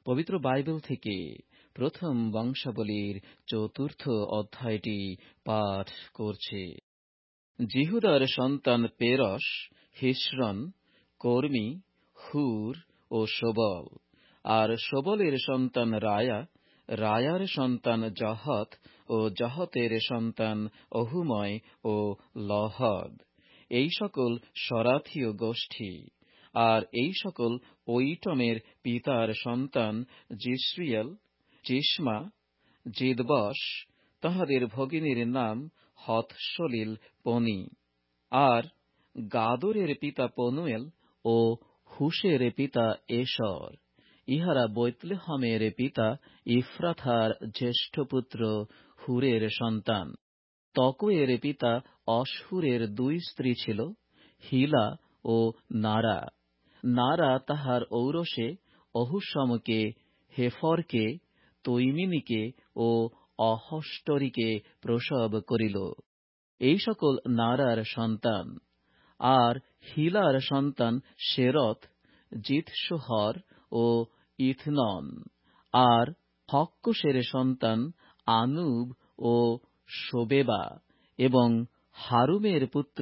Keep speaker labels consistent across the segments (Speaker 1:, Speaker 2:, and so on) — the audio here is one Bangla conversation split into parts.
Speaker 1: পবিত্র বাইবেল থেকে প্রথম বংশাবলীর ৪র্থ অধ্যায়টি পাঠ করছি। জিহুদার সন্তান পেরস, হিস্রন, কর্মী, হুর ও শোবল। আর শোবলের সন্তান রায়া, রায়ার সন্তান জহত ও জহতের সন্তান অহুময় ও লহদ। এই সকল সরাথীয় গোষ্ঠী। আর এই সকল ওইটমের পিতার সন্তান জিসরিয়েল, জিসমা, জিদবস, তাহাদের ভগিনীর নাম হতশলিল পনি। আর গাদরের পিতা পনুয়েল ও হুশের পিতা এসর। ইহারা বৈতলেহমের পিতা ইফ্রাথার জ্যেষ্ঠ পুত্র হুরের সন্তান। তকোয়ের পিতা অশহুরের 2 স্ত্রী ছিল, হিলা ও নারা। নারা তাহার ঔরসে অহুসমকে, হেফরকে, তৈমিনীকে ও অহষ্টরীকে প্রসব করিল। এই সকল নারার সন্তান। আর হিলার সন্তান শেরত, জিতশোহর ও ইথনন। আর হক্কসের সন্তান আনুব ও শোবেবা এবং হারুমের পুত্র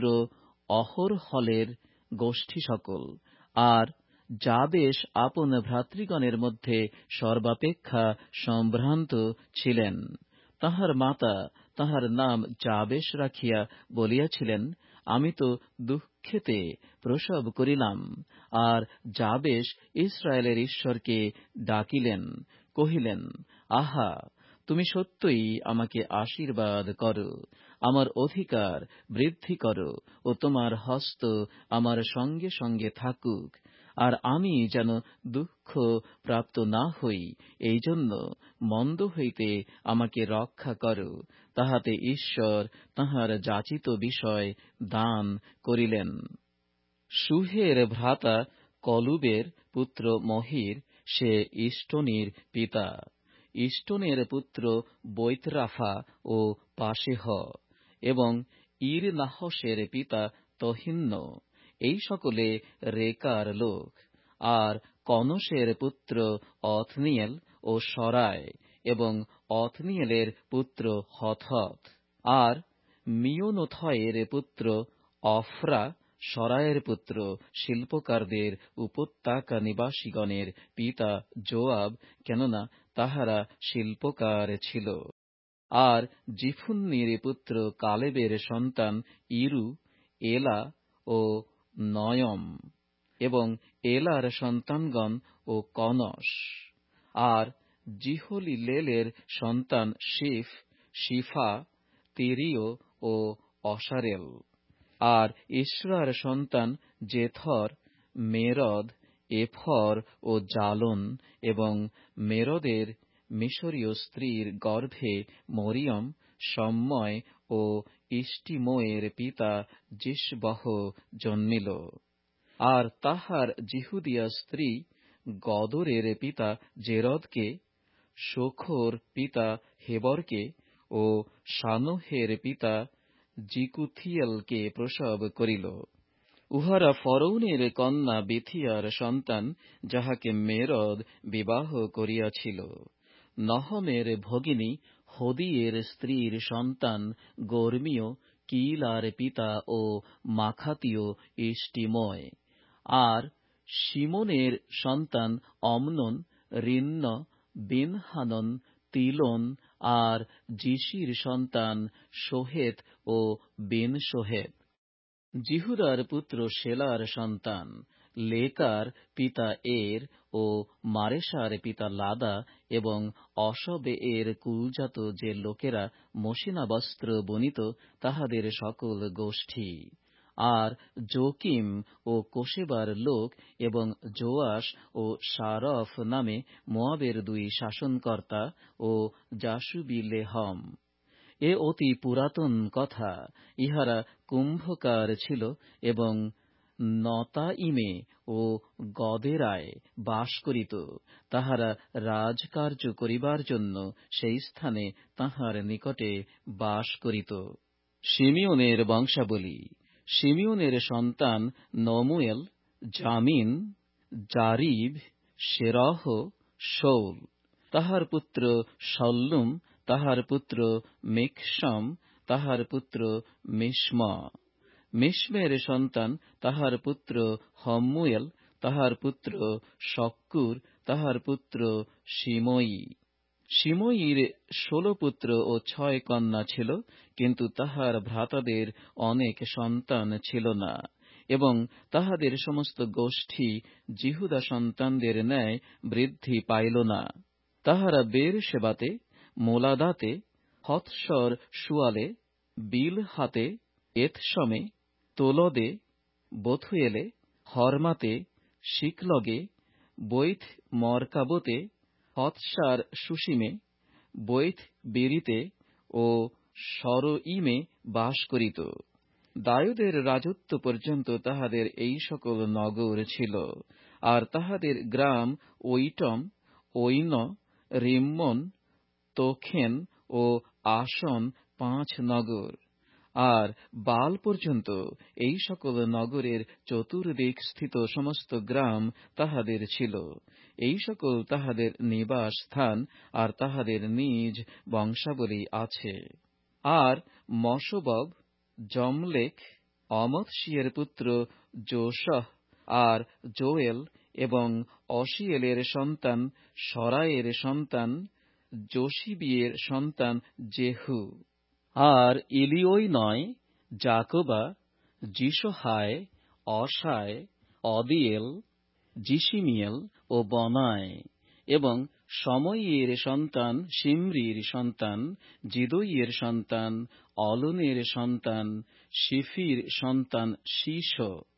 Speaker 1: অহরহলের গোষ্ঠী সকল। আর যাবেশ আপন ভ্রাতৃগণের মধ্যে সর্বাপেক্ষা সম্ভ্রান্ত ছিলেন। তাহার মাতা তাহার নাম যাবেশ রাখিয়া বলিয়াছিলেন, আমি তো দুঃখেতে প্রসব করিলাম। আর যাবেশ ইসরায়েলের ঈশ্বরকে ডাকিলেন, কহিলেন, আহা, তুমি সত্যই আমাকে আশীর্বাদ করো, আমার অধিকার বৃদ্ধি করো ও তোমার হস্ত আমার সঙ্গে সঙ্গে থাকুক। আর আমি যেন দুঃখ প্রাপ্ত না হই, এই জন্য মন্দ হইতে আমাকে রক্ষা করো। তাহাতে ঈশ্বর তাঁহার যাচিত বিষয় দান করিলেন। সুহের ভ্রাতা কলুবের পুত্র মহির, সে ইষ্টনির পিতা। ইষ্টনের পুত্র বৈতরাফা ও পাশেহ এবং ইরনাহসের পিতা তহিন্ন। এই সকলে রেকার লোক। আর কনসের পুত্র অথনিয়েল ও সরায় এবং অথনিয়েলের পুত্র হথত। আর মিয়োনোথয়ের পুত্র অফরা, সরায়ের পুত্র, শিল্পকারদের উপত্যকা নিবাসীগণের পিতা যোয়াব, কেননা তাহারা শিল্পকার ছিল। আর জিফুন্নির পুত্র কালেবের সন্তান ইরু, এলা ও নয়ম এবং এলার সন্তানগণ ও কনস। আর জিহলিলেলের সন্তান শিফ, শিফা, তিরিয় ও অসারেল। আর ইসরার সন্তান জেথর, মেরদ, এফর ও জালন এবং মেরদের মিশরীয় স্ত্রীর গর্ভে মরিয়ম, সম্ময় ও ইষ্টিমোয়ের পিতা জিসবহ জন্মিল। আর তাহার জিহুদিয়া স্ত্রী গদরের পিতা জেরদকে, শোখর পিতা হেবরকে ও শানোহের পিতা জিকুথিয়েলকে প্রসব করিল। উহারা ফরৌনের কন্যা বিথিয়ার সন্তান, যাহাকে মেরদ বিবাহ করিয়াছিল। নহমের ভগিনী হদিয়ের স্ত্রীর সন্তান গর্মীয়, কিলার পিতা ও মাখাতীয় ইষ্টিময়। আর শিমোনের সন্তান অমনন, রিন্ন, বিনহানন, তিলন। আর জিশির সন্তান সোহেত ও বিনসোহেত। জিহুদার পুত্র শেলার সন্তান লেকার পিতা এর ও মারেশার পিতা লাদা এবং অশবে এর কুলজাত যে লোকেরা মসিনা বস্ত্র বনিত, তাহাদের সকল গোষ্ঠী। আর জোকিম ও কোশেবার লোক এবং জোয়াস ও সারফ নামে মোয়াবের 2 শাসনকর্তা ও জাসুবিলেহম। এ অতি পুরাতন কথা। ইহারা কুম্ভকার ছিল এবং নতাইমে ও গদেরায় বাস করিত। তাহারা রাজকার্য করিবার জন্য সেই স্থানে তাহার নিকটে বাস করিত। শিমিওনের বংশাবলী। শিমিওনের সন্তান নমুয়েল, জামিন, জারিব, সেরহ, শৌল, তাহার পুত্র শল্লুম, তাহার পুত্র মিকশাম, তাহার পুত্র মিশমা। মিশমের সন্তান, তাহার পুত্র হম্মুয়েল, তাহার পুত্র শক্কুর, তাহার পুত্র শিময়ী। শিময়ীর 16 পুত্র ও 6 কন্যা ছিল, কিন্তু তাহার ভ্রাতাদের অনেক সন্তান ছিল না, এবং তাহাদের সমস্ত গোষ্ঠী জিহুদা সন্তানদের ন্যায় বৃদ্ধি পাইল না। তাহারা বেরশেবাতে, মোলাদাতে, হৎসর শুয়ালে, বিলহাতে, এতশমে, তোলদে, বথুয়েলে, হরমাতে, শিকলগে, বৈথ মরকাবোতে, হৎসার সুসিমে, বৈথ বেরিতে ও সরইমে বাস করিত। দায়ুদের রাজত্ব পর্যন্ত তাহাদের এই সকল নগর ছিল। আর তাহাদের গ্রাম ওইটম, ওইন, রিম্মন, তোখেন ও আসন 5 নগর। আর বাল পর্যন্ত এই সকল নগরের চতুর্দিক স্থিত সমস্ত গ্রাম তাহাদের ছিল। এই সকল তাহাদের নিবাস স্থান, আর তাহাদের নিজ বংশাবলী আছে। আর মশবব, যমলেখ, অমৎশিয়ের পুত্র যোশহ, আর জোয়েল এবং অশিয়েলের সন্তান সরায়ের সন্তান যোশিবিয়ের সন্তান জেহু। আর ইলিওই নয়, জাকোবা, জিসহায়, অসায়, অদিয়েল, জিসিমিয়েল ও বনায়, এবং সময়ের সন্তান শিমরির সন্তান, জিদইয়ের সন্তান, অলনের সন্তান, শিফির সন্তান শীষ।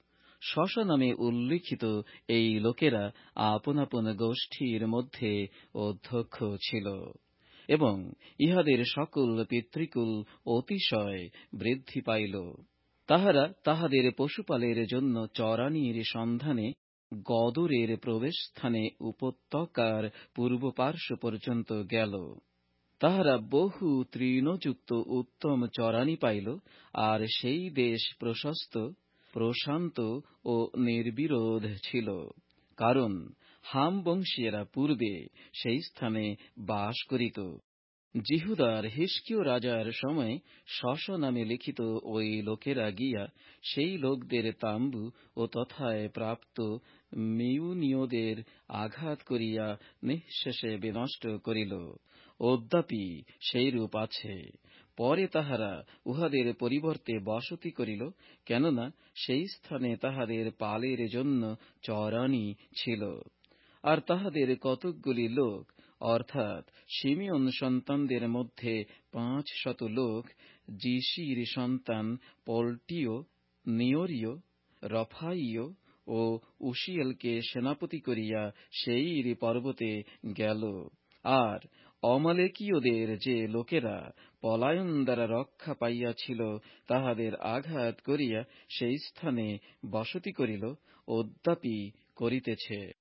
Speaker 1: শশ নামে উল্লিখিত এই লোকেরা আপন আপন গোষ্ঠীর মধ্যে অধ্যক্ষ ছিল, এবং ইহাদের সকল পিতৃকুল অতিশয় বৃদ্ধি পাইল। তাহারা তাহাদের পশুপালের জন্য চরানির সন্ধানে গদরের প্রবেশস্থানে উপত্যকার পূর্ব পার্শ্ব পর্যন্ত গেল। তাহারা বহু তৃণযুক্ত উত্তম চরানি পাইল, আর সেই দেশ প্রশস্ত, প্রশান্ত ও নির্বিরোধ ছিল, কারণ হাম বংশীয়রা পূর্বে সেই স্থানে বাস করিত। জিহুদার হিজকীয় রাজার সময় শশ নামে লিখিত ওই লোকেরা গিয়া সেই লোকদের তাম্বু ও তথায় প্রাপ্ত মিউনীয়দের আঘাত করিয়া নিঃশেষে বিনষ্ট করিল। অদ্যাপি সেইরূপ আছে। পরে তাহারা উহাদের পরিবর্তে বসতি করিল, কেননা সেই স্থানে তাহাদের পালের জন্য চরানি ছিল। আর তাহাদের কতকগুলি লোক, অর্থাৎ শিমিয়ন সন্তানদের মধ্যে 500 লোক, জিশির সন্তান পল্টীয়, নিয়রীয়, রফাইয় ও উশিয়েলকে সেনাপতি করিয়া সেইর পর্বতে গেল। আর অমালেকীয়দের যে লোকেরা পলায়ন দ্বারা রক্ষা পাইয়াছিল, তাহাদের আঘাত করিয়া সেই স্থানে বসতি করিল, অদ্যাপি করিতেছে।